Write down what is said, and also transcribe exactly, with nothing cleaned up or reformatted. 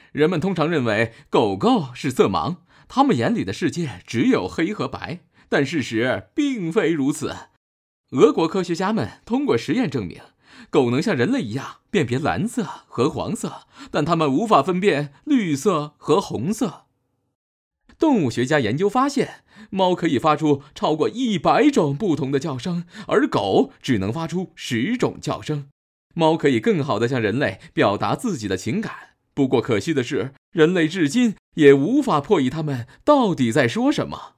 人们通常认为狗狗是色盲，他们眼里的世界只有黑和白，但事实并非如此。俄国科学家们通过实验证明，狗能像人类一样辨别蓝色和黄色，但它们无法分辨绿色和红色。动物学家研究发现，猫可以发出超过一百种不同的叫声，而狗只能发出十种叫声。猫可以更好地向人类表达自己的情感，不过可惜的是，人类至今也无法破译它们到底在说什么。